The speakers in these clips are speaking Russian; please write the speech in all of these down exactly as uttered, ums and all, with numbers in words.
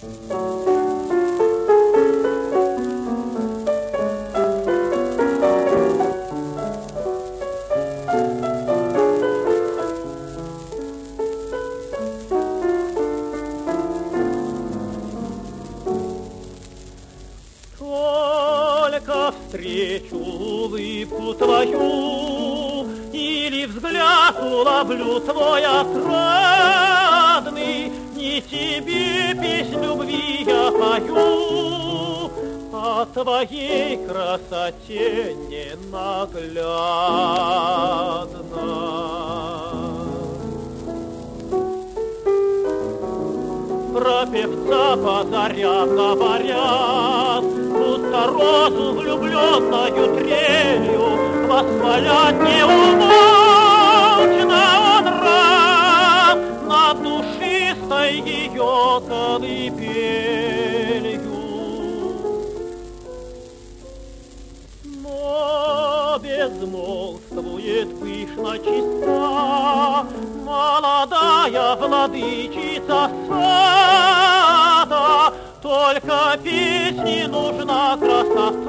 Только встречу улыбку твою или взгляд уловлю твой отрадный, не тебе песнь любви я пою, а твоей красоте ненаглядно. Про певца по зарям говорят, будто розу влюбленною трелью восхвалять неумолчно он рад над душистой ее колыбелью. Но безмолвствует пышно чиста молодая владычица сада, только песни нужна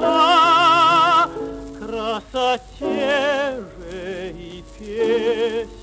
красота, красоте же и песня